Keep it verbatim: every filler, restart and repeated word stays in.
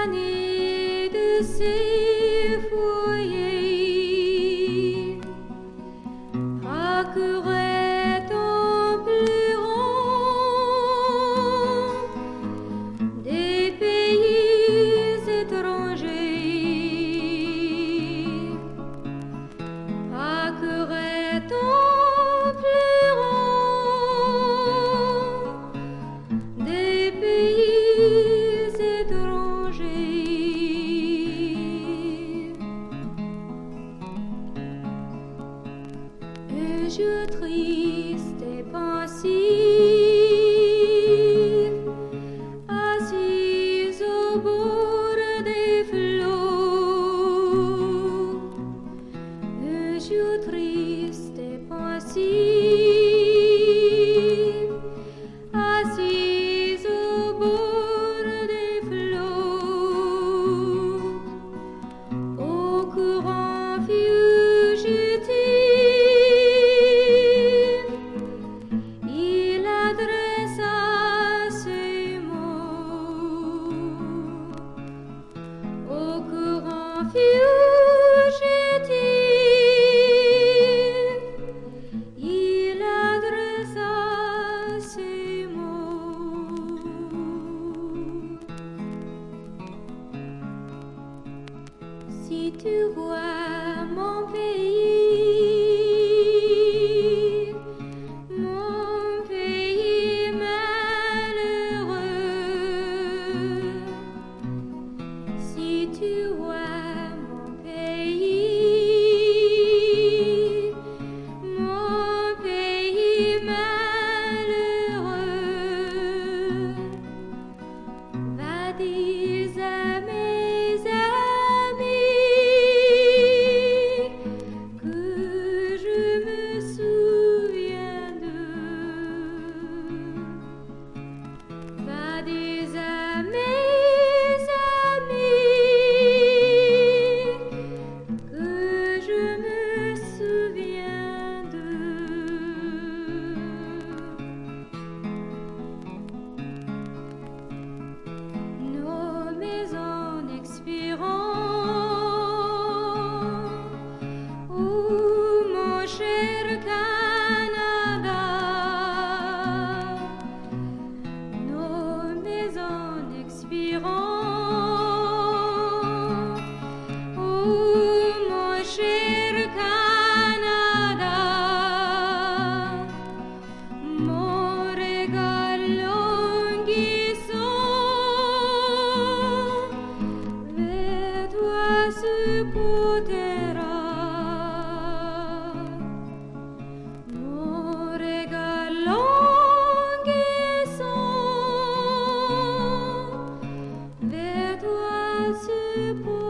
fané de ses foyers, accourait en pleurant des pays étrangers, accourait en des pays étrangers. Un jour triste et pensif, assise au bord des flots. Un jour triste et pensif, assise au bord des flots, au courant fugitif, il adressa ces mots. Au courant fugitif, il adressa ces mots. Si tu vois mon pays, mon pays malheureux, si tu vois mon pays, mon pays malheureux, va dire à mes amis que je me souviens d'eux. Va dire à mes amis que je me souviens d'eux. Nos maisons expirant, oh mon cher Canada, nos maisons expirant, oh mon cher Canada, Montréal languissant, vers toi se portera. Montréal languissant, vers toi se portera.